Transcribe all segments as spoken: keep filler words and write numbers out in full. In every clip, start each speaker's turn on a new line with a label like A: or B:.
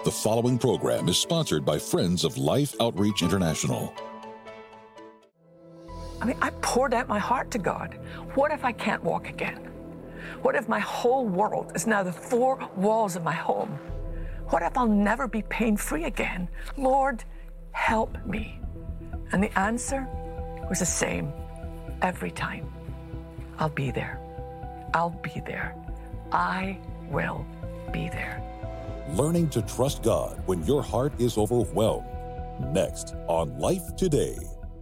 A: The following program is sponsored by Friends of Life Outreach International.
B: I mean, I poured out my heart to God. What if I can't walk again? What if my whole world is now the four walls of my home? What if I'll never be pain-free again? Lord, help me. And the answer was the same every time. I'll be there. I'll be there. I will be there.
A: Learning to trust God when your heart is overwhelmed. Next on Life Today.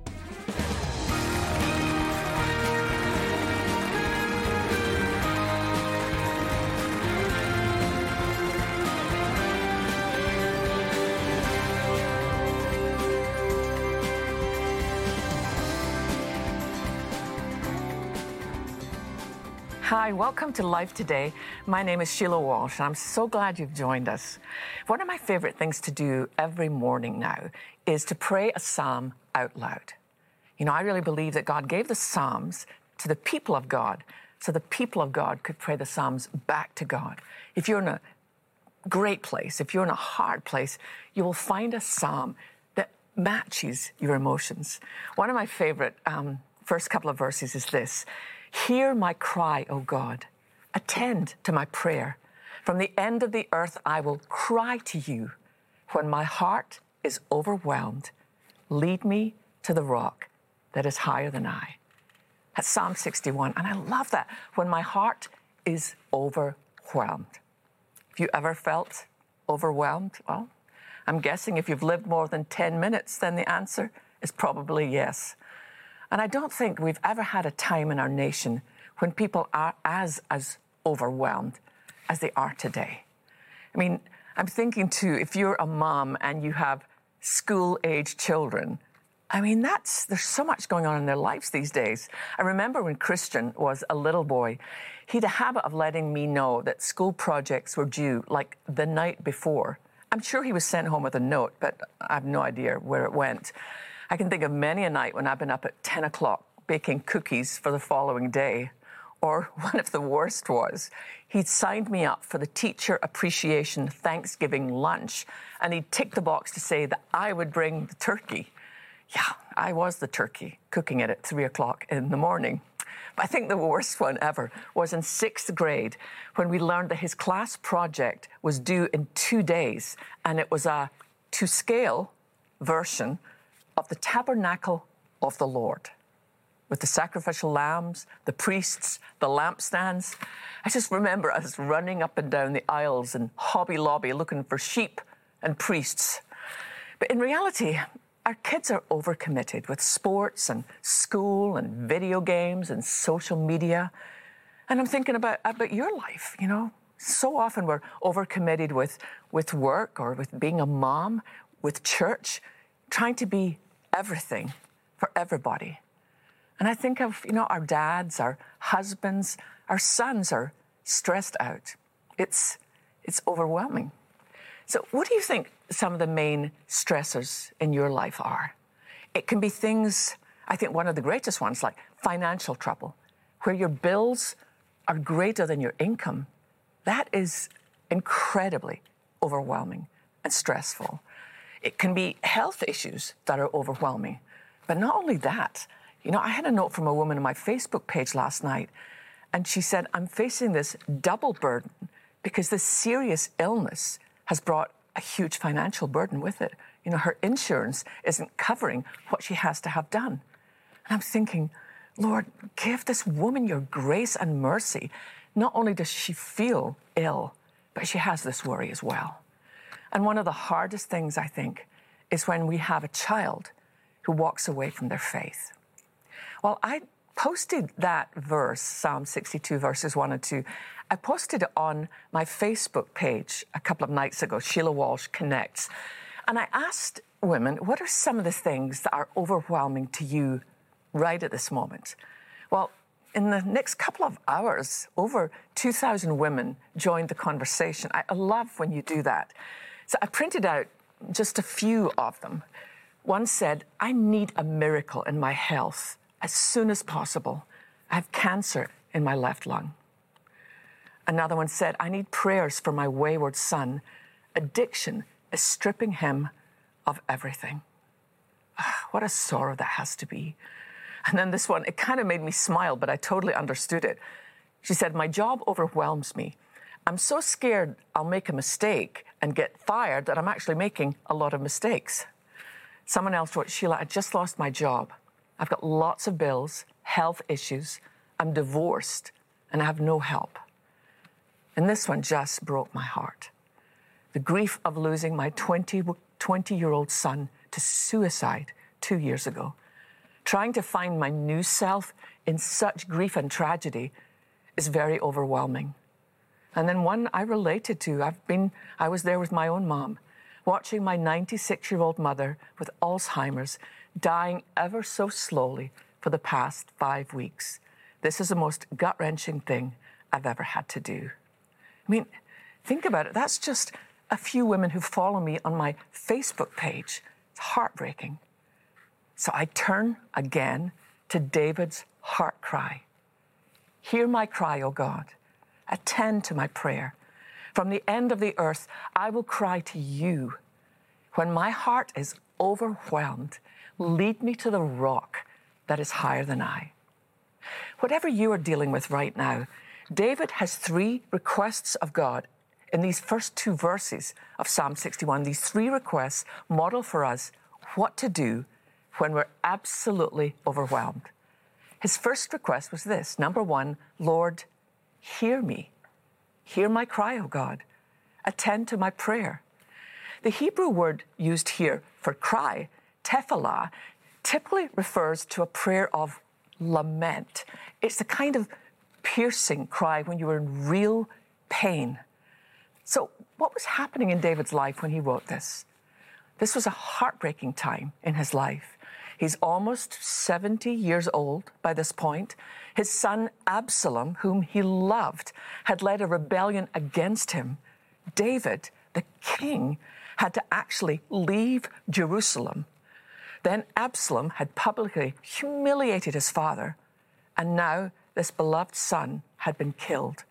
B: Hi, welcome to Life Today. My name is Sheila Walsh, and I'm so glad you've joined us. One of my favorite things to do every morning now is to pray a psalm out loud. You know, I really believe that God gave the psalms to the people of God, so the people of God could pray the psalms back to God. If you're in a great place, if you're in a hard place, you will find a psalm that matches your emotions. One of my favorite um, first couple of verses is this: "Hear my cry, O God. Attend to my prayer. From the end of the earth I will cry to you. When my heart is overwhelmed, lead me to the rock that is higher than I." That's Psalm sixty-one, and I love that. When my heart is overwhelmed. Have you ever felt overwhelmed? Well, I'm guessing if you've lived more than ten minutes, then the answer is probably yes. And I don't think we've ever had a time in our nation when people are as, as overwhelmed as they are today. I mean, I'm thinking too, if you're a mom and you have school-age children, I mean, that's, there's so much going on in their lives these days. I remember when Christian was a little boy, he had a habit of letting me know that school projects were due like the night before. I'm sure he was sent home with a note, but I have no idea where it went. I can think of many a night when I've been up at ten o'clock baking cookies for the following day. Or one of the worst was, he'd signed me up for the Teacher Appreciation Thanksgiving lunch, and he'd tick the box to say that I would bring the turkey. Yeah, I was the turkey, cooking it at three o'clock in the morning. But I think the worst one ever was in sixth grade when we learned that his class project was due in two days, and it was a to-scale version of the tabernacle of the Lord, with the sacrificial lambs, the priests, the lampstands. I just remember us running up and down the aisles in Hobby Lobby looking for sheep and priests. But in reality, our kids are overcommitted with sports and school and video games and social media. And I'm thinking about, about your life, you know. So often we're overcommitted with, with work or with being a mom, with church, trying to be everything for everybody. And I think of, you know, our dads, our husbands, our sons are stressed out. It's, it's overwhelming. So what do you think some of the main stressors in your life are? It can be things, I think one of the greatest ones, like financial trouble, where your bills are greater than your income. That is incredibly overwhelming and stressful. It can be health issues that are overwhelming. But not only that, you know, I had a note from a woman on my Facebook page last night, and she said, I'm facing this double burden because this serious illness has brought a huge financial burden with it. You know, her insurance isn't covering what she has to have done. And I'm thinking, Lord, give this woman your grace and mercy. Not only does she feel ill, but she has this worry as well. And one of the hardest things, I think, is when we have a child who walks away from their faith. Well, I posted that verse, Psalm sixty-two, verses one and two. I posted it on my Facebook page a couple of nights ago, Sheila Walsh Connects. And I asked women, what are some of the things that are overwhelming to you right at this moment? Well, in the next couple of hours, over two thousand women joined the conversation. I love when you do that. So I printed out just a few of them. One said, I need a miracle in my health as soon as possible. I have cancer in my left lung. Another one said, I need prayers for my wayward son. Addiction is stripping him of everything. Ah, what a sorrow that has to be. And then this one, it kind of made me smile, but I totally understood it. She said, my job overwhelms me. I'm so scared I'll make a mistake and get fired that I'm actually making a lot of mistakes. Someone else wrote, Sheila, I just lost my job. I've got lots of bills, health issues. I'm divorced and I have no help. And this one just broke my heart. The grief of losing my twenty-year-old son to suicide two years ago. Trying to find my new self in such grief and tragedy is very overwhelming. And then one I related to, I've been, I was there with my own mom, watching my ninety-six-year-old mother with Alzheimer's dying ever so slowly for the past five weeks. This is the most gut-wrenching thing I've ever had to do. I mean, think about it. That's just a few women who follow me on my Facebook page. It's heartbreaking. So I turn again to David's heart cry. Hear my cry, O God. Attend to my prayer. From the end of the earth, I will cry to you. When my heart is overwhelmed, lead me to the rock that is higher than I. Whatever you are dealing with right now, David has three requests of God in these first two verses of Psalm sixty-one. These three requests model for us what to do when we're absolutely overwhelmed. His first request was this. Number one, Lord, hear me. Hear my cry, O God. Attend to my prayer. The Hebrew word used here for cry, tefillah, typically refers to a prayer of lament. It's the kind of piercing cry when you were in real pain. So what was happening in David's life when he wrote this? This was a heartbreaking time in his life. He's almost seventy years old by this point. His son Absalom, whom he loved, had led a rebellion against him. David, the king, had to actually leave Jerusalem. Then Absalom had publicly humiliated his father, and now this beloved son had been killed.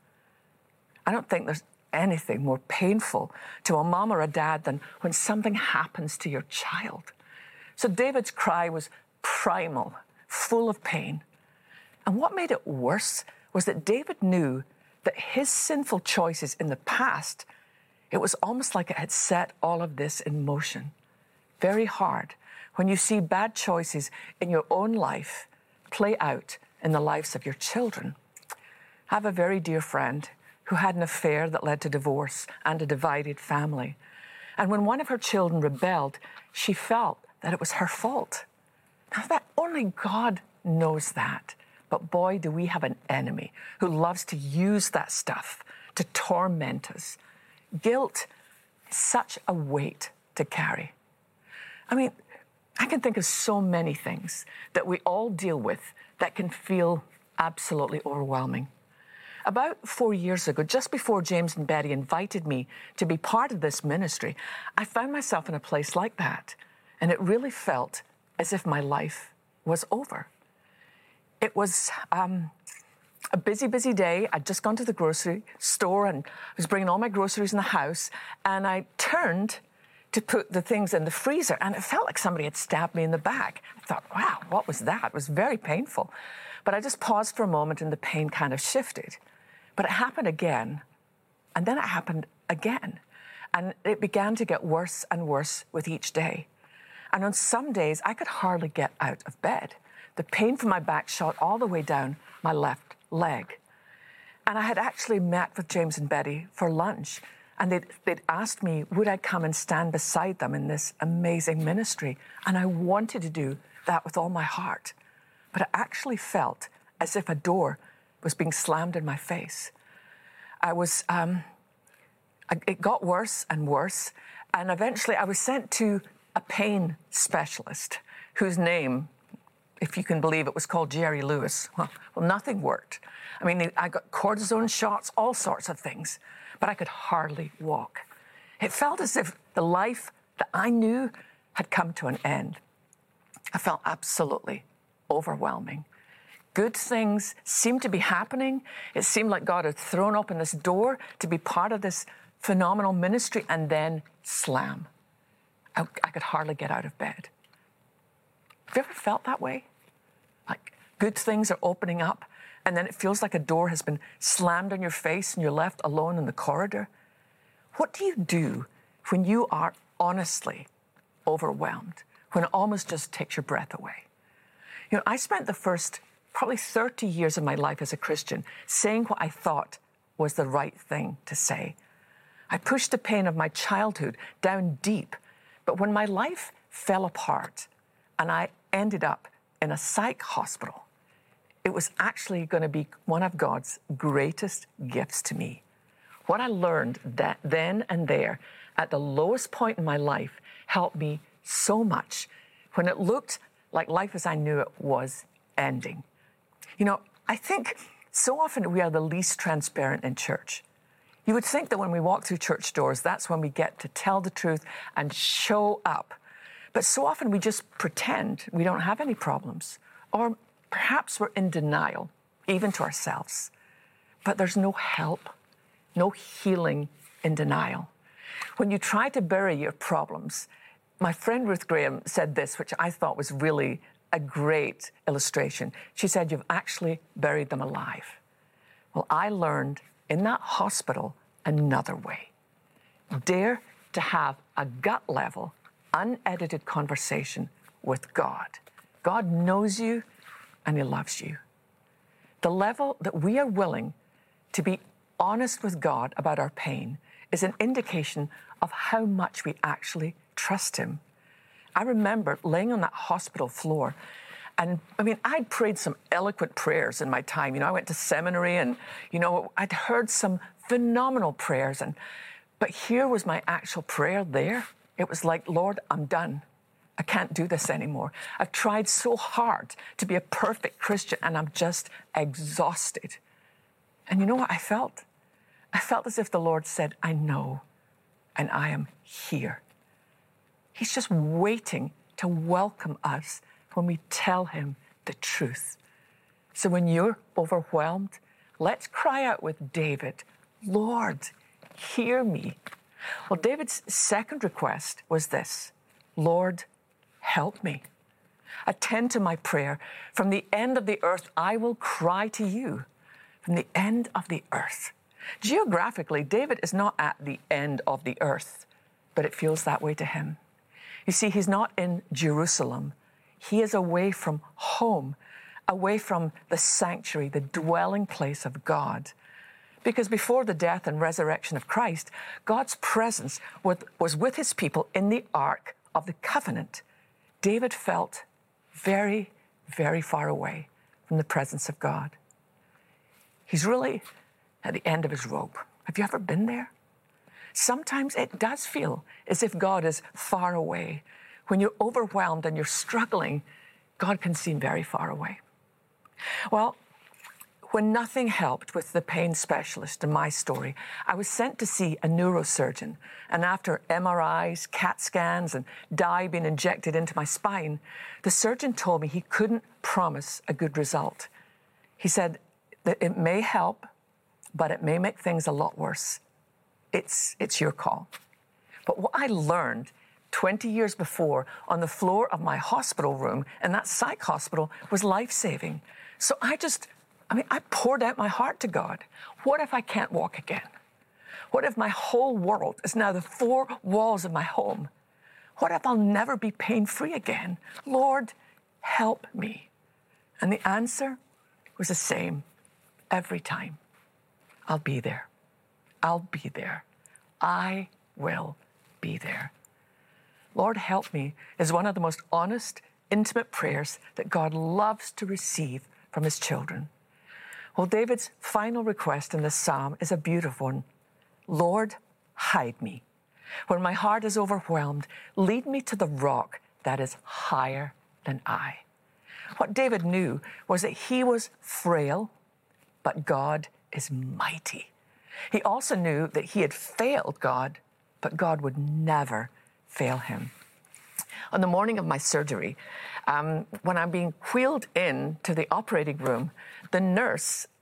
B: I don't think there's anything more painful to a mom or a dad than when something happens to your child. So David's cry was primal, full of pain. And what made it worse was that David knew that his sinful choices in the past, it was almost like it had set all of this in motion. Very hard when you see bad choices in your own life play out in the lives of your children. I have a very dear friend who had an affair that led to divorce and a divided family. And when one of her children rebelled, she felt that it was her fault. Now, that only God knows that. But boy, do we have an enemy who loves to use that stuff to torment us. Guilt is such a weight to carry. I mean, I can think of so many things that we all deal with that can feel absolutely overwhelming. About four years ago, just before James and Betty invited me to be part of this ministry, I found myself in a place like that. And it really felt as if my life was over. It was um, a busy, busy day. I'd just gone to the grocery store and I was bringing all my groceries in the house. And I turned to put the things in the freezer. And it felt like somebody had stabbed me in the back. I thought, wow, what was that? It was very painful. But I just paused for a moment and the pain kind of shifted. But it happened again. And then it happened again. And it began to get worse and worse with each day. And on some days, I could hardly get out of bed. The pain from my back shot all the way down my left leg. And I had actually met with James and Betty for lunch. And they'd, they'd asked me, would I come and stand beside them in this amazing ministry? And I wanted to do that with all my heart. But it actually felt as if a door was being slammed in my face. I was, um, it got worse and worse. And eventually I was sent to a pain specialist whose name, if you can believe it, was called Jerry Lewis. Well, well, nothing worked. I mean, I got cortisone shots, all sorts of things, but I could hardly walk. It felt as if the life that I knew had come to an end. I felt absolutely overwhelming. Good things seemed to be happening. It seemed like God had thrown open this door to be part of this phenomenal ministry, and then slam. I, I could hardly get out of bed. Have you ever felt that way? Like good things are opening up, and then it feels like a door has been slammed on your face and you're left alone in the corridor. What do you do when you are honestly overwhelmed, when it almost just takes your breath away? You know, I spent the first probably thirty years of my life as a Christian saying what I thought was the right thing to say. I pushed the pain of my childhood down deep, but when my life fell apart and I ended up in a psych hospital, it was actually going to be one of God's greatest gifts to me. What I learned that then and there at the lowest point in my life helped me so much when it looked like life as I knew it was ending. You know, I think so often we are the least transparent in church. You would think that when we walk through church doors, that's when we get to tell the truth and show up. But so often we just pretend we don't have any problems, or perhaps we're in denial, even to ourselves. But there's no help, no healing in denial. When you try to bury your problems, my friend Ruth Graham said this, which I thought was really a great illustration. She said, you've actually buried them alive. Well, I learned in that hospital another way. Dare to have a gut level, unedited conversation with God. God knows you and He loves you. The level that we are willing to be honest with God about our pain is an indication of how much we actually trust Him. I remember laying on that hospital floor, and I mean, I'd prayed some eloquent prayers in my time. You know, I went to seminary, and, you know, I'd heard some phenomenal prayers, and but here was my actual prayer there. It was like, Lord, I'm done. I can't do this anymore. I've tried so hard to be a perfect Christian, and I'm just exhausted. And you know what I felt? I felt as if the Lord said, I know, and I am here. He's just waiting to welcome us when we tell Him the truth. So when you're overwhelmed, let's cry out with David, Lord, hear me. Well, David's second request was this, Lord, help me. Attend to my prayer. From the end of the earth, I will cry to you. From the end of the earth. Geographically, David is not at the end of the earth, but it feels that way to him. You see, he's not in Jerusalem. He is away from home, away from the sanctuary, the dwelling place of God. Because before the death and resurrection of Christ, God's presence was with His people in the Ark of the Covenant. David felt very, very far away from the presence of God. He's really at the end of his rope. Have you ever been there? Sometimes it does feel as if God is far away. When you're overwhelmed and you're struggling, God can seem very far away. Well, when nothing helped with the pain specialist in my story, I was sent to see a neurosurgeon. And after M R Is, CAT scans, and dye being injected into my spine, the surgeon told me he couldn't promise a good result. He said that it may help, but it may make things a lot worse. It's, it's your call. But what I learned twenty years before on the floor of my hospital room in that psych hospital was life-saving. So I just, I mean, I poured out my heart to God. What if I can't walk again? What if my whole world is now the four walls of my home? What if I'll never be pain-free again? Lord, help me. And the answer was the same every time. I'll be there. I'll be there. I will be there. Lord, help me is one of the most honest, intimate prayers that God loves to receive from His children. Well, David's final request in this psalm is a beautiful one. Lord, hide me. When my heart is overwhelmed, lead me to the rock that is higher than I. What David knew was that he was frail, but God is mighty. He also knew that he had failed God, but God would never fail him. On the morning of my surgery, um, when I'm being wheeled in to the operating room, the nurse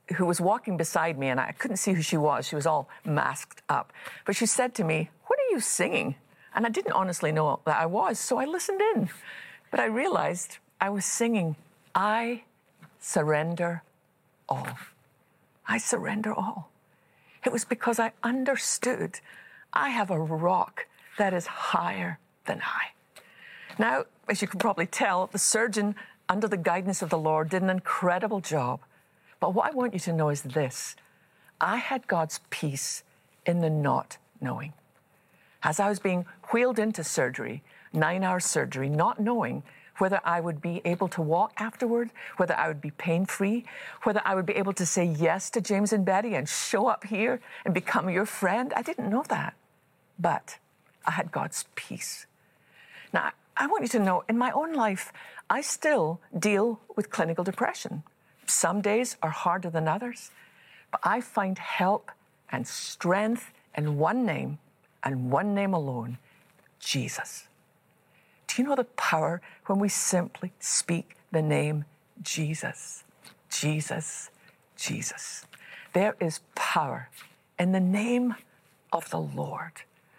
B: who was walking beside me, and I couldn't see who she was. She was all masked up. But she said to me, "What are you singing?" And I didn't honestly know that I was, so I listened in. But I realized I was singing, "I surrender all. I surrender all." It was because I understood I have a rock that is higher than I. Now, as you can probably tell, the surgeon, under the guidance of the Lord, did an incredible job. But what I want you to know is this: I had God's peace in the not knowing. As I was being wheeled into surgery, nine-hour surgery, not knowing whether I would be able to walk afterward, whether I would be pain-free, whether I would be able to say yes to James and Betty and show up here and become your friend, I didn't know that. But I had God's peace. Now, I want you to know, in my own life, I still deal with clinical depression. Some days are harder than others, but I find help and strength in one name, and one name alone: Jesus. Do you know the power when we simply speak the name Jesus? Jesus, Jesus. There is power in the name of the Lord.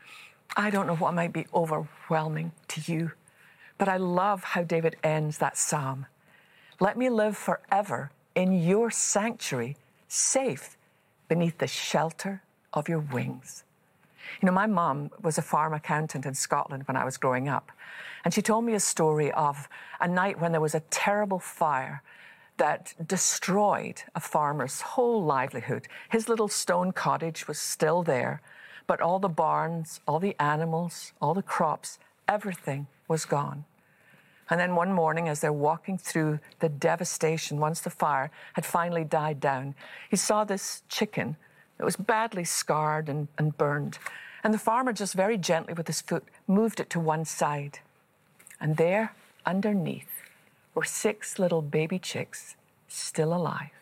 B: I don't know what might be overwhelming to you, but I love how David ends that psalm. "Let me live forever in your sanctuary, safe beneath the shelter of your wings." You know, my mom was a farm accountant in Scotland when I was growing up, and she told me a story of a night when there was a terrible fire that destroyed a farmer's whole livelihood. His little stone cottage was still there, but all the barns, all the animals, all the crops, everything was gone. And then one morning, as they're walking through the devastation, once the fire had finally died down, he saw this chicken that was badly scarred and, and burned. And the farmer just very gently with his foot moved it to one side. And there, underneath, were six little baby chicks still alive.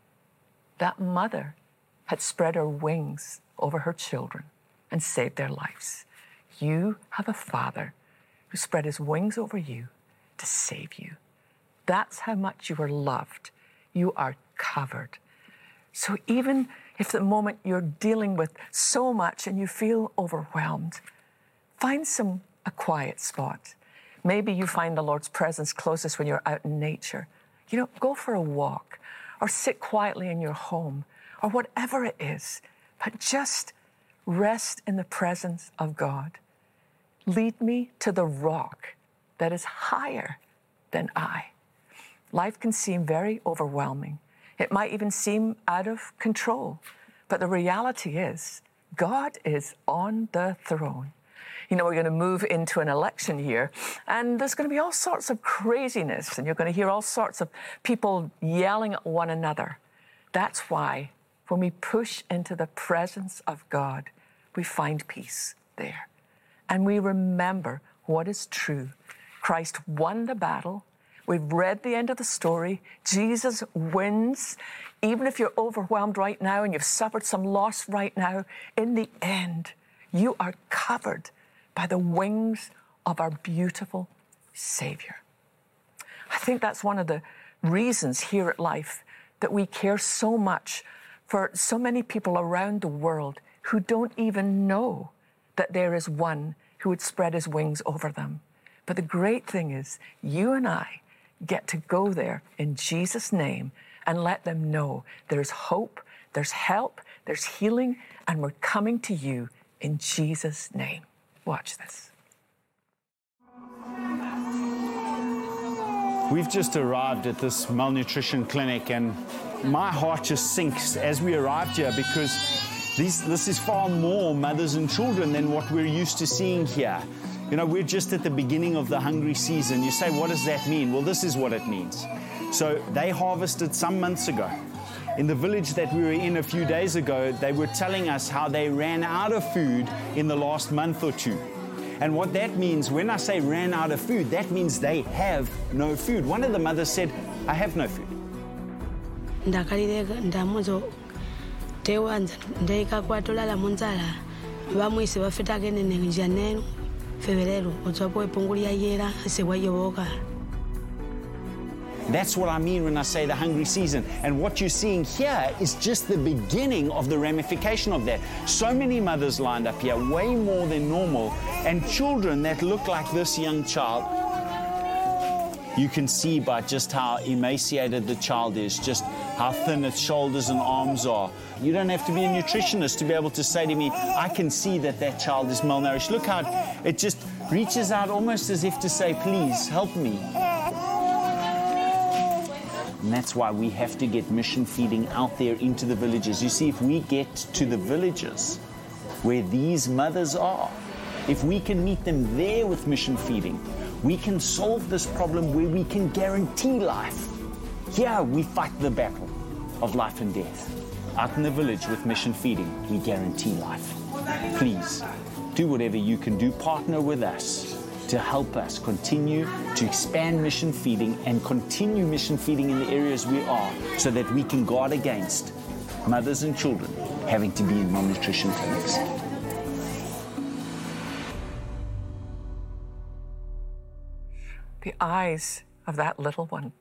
B: That mother had spread her wings over her children and saved their lives. You have a Father who spread his wings over you to save you. That's how much you are loved. You are covered. So even if the moment you're dealing with so much and you feel overwhelmed, find some a quiet spot. Maybe you find the Lord's presence closest when you're out in nature. You know, go for a walk or sit quietly in your home or whatever it is, but just rest in the presence of God. Lead me to the rock that is higher than I. Life can seem very overwhelming. It might even seem out of control. But the reality is, God is on the throne. You know, we're going to move into an election year, and there's going to be all sorts of craziness, and you're going to hear all sorts of people yelling at one another. That's why when we push into the presence of God, we find peace there. And we remember what is true. Christ won the battle. We've read the end of the story. Jesus wins. Even if you're overwhelmed right now and you've suffered some loss right now, in the end, you are covered by the wings of our beautiful Savior. I think that's one of the reasons here at Life that we care so much for so many people around the world who don't even know that there is one who would spread his wings over them. But the great thing is, you and I get to go there in Jesus' name and let them know there's hope, there's help, there's healing, and we're coming to you in Jesus' name. Watch this.
C: We've just arrived at this malnutrition clinic, and my heart just sinks as we arrived here because these, this is far more mothers and children than what we're used to seeing here. You know, we're just at the beginning of the hungry season. You say, what does that mean? Well, this is what it means. So they harvested some months ago. In the village that we were in a few days ago, they were telling us how they ran out of food in the last month or two. And what that means, when I say ran out of food, that means they have no food. One of the mothers said, I have no food. That's what I mean when I say the hungry season. And what you're seeing here is just the beginning of the ramification of that. So many mothers lined up here, way more than normal, and children that look like this young child. You can see by just how emaciated the child is, just how thin its shoulders and arms are. You don't have to be a nutritionist to be able to say to me, I can see that that child is malnourished. Look how it, it just reaches out almost as if to say, please help me. And that's why we have to get mission feeding out there into the villages. You see, if we get to the villages where these mothers are, if we can meet them there with mission feeding, we can solve this problem where we can guarantee life. Here we fight the battle of life and death. Out in the village with mission feeding, we guarantee life. Please, do whatever you can do. Partner with us to help us continue to expand mission feeding and continue mission feeding in the areas we are so that we can guard against mothers and children having to be in malnutrition clinics.
B: The eyes of that little one.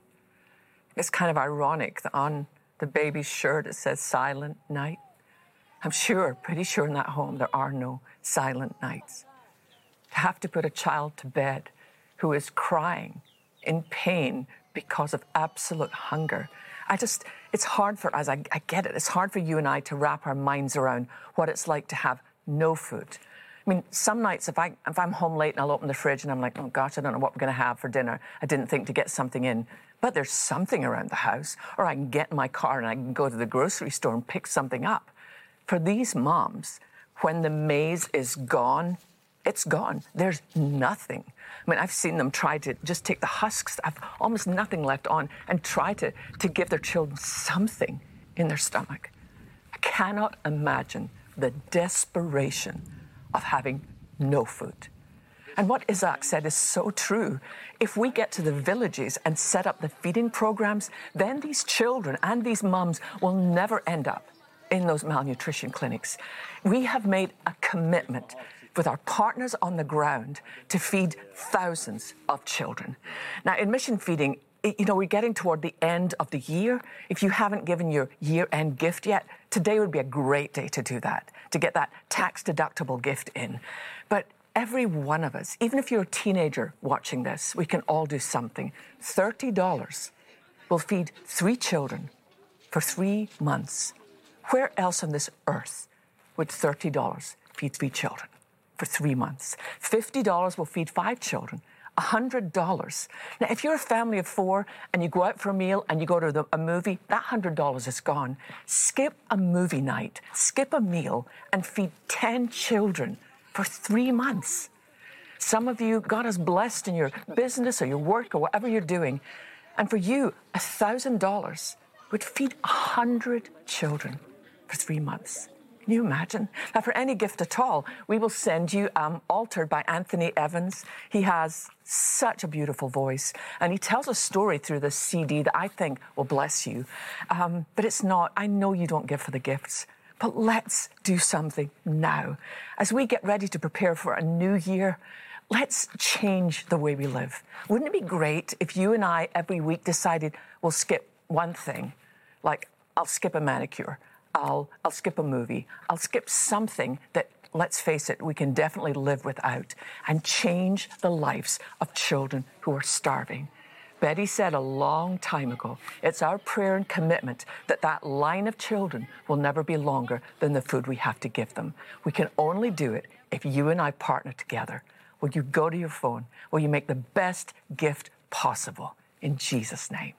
B: It's kind of ironic that on the baby's shirt it says silent night. I'm sure, pretty sure in that home there are no silent nights. To have to put a child to bed who is crying in pain because of absolute hunger. I just, it's hard for us, I, I get it, it's hard for you and I to wrap our minds around what it's like to have no food. I mean, some nights if, I, if I'm home late and I'll open the fridge and I'm like, oh gosh, I don't know what we're going to have for dinner. I didn't think to get something in. But there's something around the house. Or I can get in my car and I can go to the grocery store and pick something up. For these moms, when the maize is gone, it's gone. There's nothing. I mean, I've seen them try to just take the husks, have almost nothing left on, and try to, to give their children something in their stomach. I cannot imagine the desperation of having no food. And what Isaac said is so true. If we get to the villages and set up the feeding programs, then these children and these mums will never end up in those malnutrition clinics. We have made a commitment with our partners on the ground to feed thousands of children. Now, in mission feeding, you know, we're getting toward the end of the year. If you haven't given your year-end gift yet, today would be a great day to do that, to get that tax-deductible gift in. But every one of us, even if you're a teenager watching this, we can all do something. thirty dollars will feed three children for three months. Where else on this earth would thirty dollars feed three children for three months? fifty dollars will feed five children. one hundred dollars. Now, if you're a family of four and you go out for a meal and you go to the, a movie, that one hundred dollars is gone. Skip a movie night, skip a meal, and feed ten children for three months. Some of you, God has blessed in your business or your work or whatever you're doing. And for you, one thousand dollars would feed one hundred children for three months. Can you imagine? Now, for any gift at all, we will send you um, Altered by Anthony Evans. He has such a beautiful voice, and he tells a story through this C D that I think will bless you. Um, but it's not, I know you don't give for the gifts, but let's do something now. As we get ready to prepare for a new year, let's change the way we live. Wouldn't it be great if you and I every week decided we'll skip one thing, like I'll skip a manicure, I'll, I'll skip a movie, I'll skip something that, let's face it, we can definitely live without, and change the lives of children who are starving. Betty said a long time ago, it's our prayer and commitment that that line of children will never be longer than the food we have to give them. We can only do it if you and I partner together. Will you go to your phone? Will you make the best gift possible? In Jesus' name.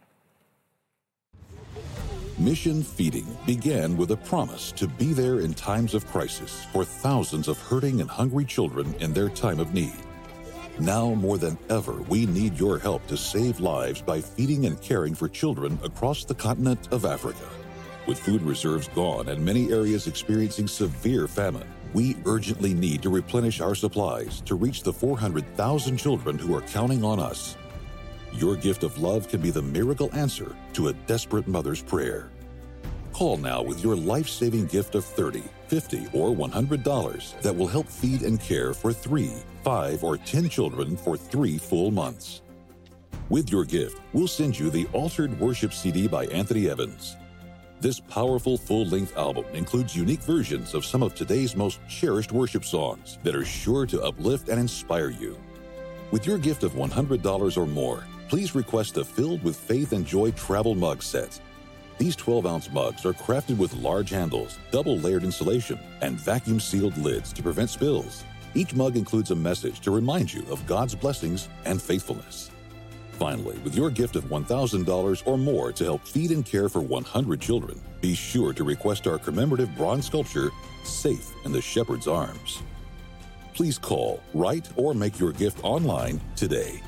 A: Mission Feeding began with a promise to be there in times of crisis for thousands of hurting and hungry children in their time of need. Now more than ever, we need your help to save lives by feeding and caring for children across the continent of Africa. With food reserves gone and many areas experiencing severe famine, we urgently need to replenish our supplies to reach the four hundred thousand children who are counting on us. Your gift of love can be the miracle answer to a desperate mother's prayer. Call now with your life-saving gift of thirty dollars, fifty dollars, or one hundred dollars that will help feed and care for three, five, or ten children for three full months. With your gift, we'll send you the Altered Worship C D by Anthony Evans. This powerful full-length album includes unique versions of some of today's most cherished worship songs that are sure to uplift and inspire you. With your gift of one hundred dollars or more, please request the Filled with Faith and Joy travel mug set. These twelve-ounce mugs are crafted with large handles, double-layered insulation, and vacuum-sealed lids to prevent spills. Each mug includes a message to remind you of God's blessings and faithfulness. Finally, with your gift of one thousand dollars or more to help feed and care for one hundred children, be sure to request our commemorative bronze sculpture, Safe in the Shepherd's Arms. Please call, write, or make your gift online today.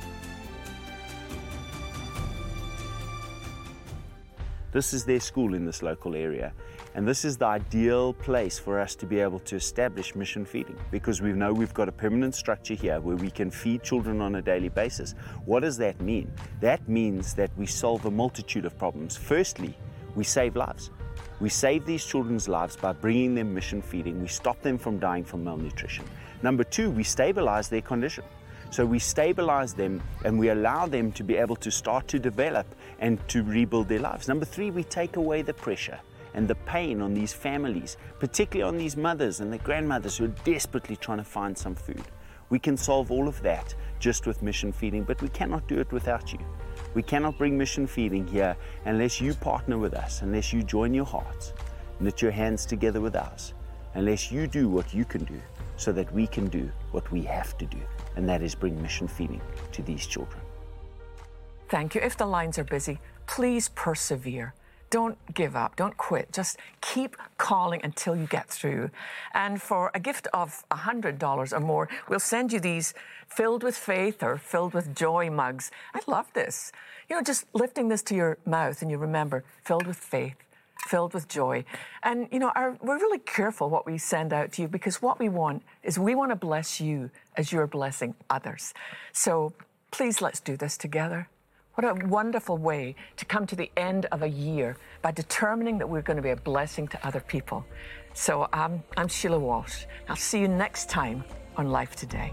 C: This is their school in this local area, and this is the ideal place for us to be able to establish mission feeding, because we know we've got a permanent structure here where we can feed children on a daily basis. What does that mean? That means that we solve a multitude of problems. Firstly, we save lives. We save these children's lives by bringing them mission feeding. We stop them from dying from malnutrition. Number two, we stabilize their condition. So we stabilize them and we allow them to be able to start to develop and to rebuild their lives. Number three, we take away the pressure and the pain on these families, particularly on these mothers and the grandmothers who are desperately trying to find some food. We can solve all of that just with mission feeding, but we cannot do it without you. We cannot bring mission feeding here unless you partner with us, unless you join your hearts, knit your hands together with ours, unless you do what you can do so that we can do what we have to do, and that is bring mission feeding to these children.
B: Thank you. If the lines are busy, please persevere. Don't give up. Don't quit. Just keep calling until you get through. And for a gift of one hundred dollars or more, we'll send you these Filled with Faith or Filled with Joy mugs. I love this. You know, just lifting this to your mouth and you remember, filled with faith, filled with joy. And, you know, our, we're really careful what we send out to you, because what we want is we want to bless you as you're blessing others. So please, let's do this together. What a wonderful way to come to the end of a year by determining that we're going to be a blessing to other people. So um, I'm Sheila Walsh. I'll see you next time on Life Today.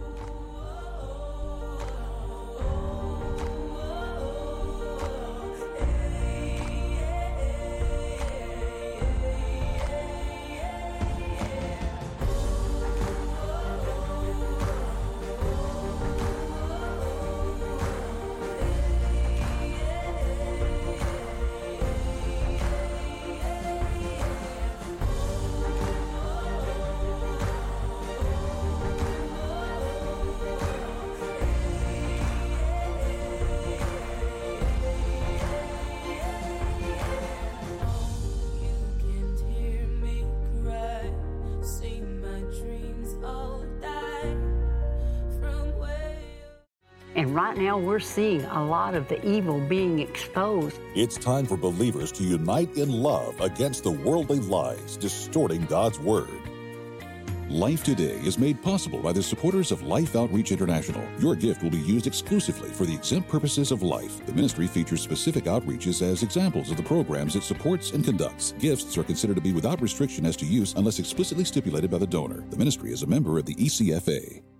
D: And right now, we're seeing a lot of the evil being exposed.
A: It's time for believers to unite in love against the worldly lies distorting God's Word. Life Today is made possible by the supporters of Life Outreach International. Your gift will be used exclusively for the exempt purposes of life. The ministry features specific outreaches as examples of the programs it supports and conducts. Gifts are considered to be without restriction as to use unless explicitly stipulated by the donor. The ministry is a member of the E C F A.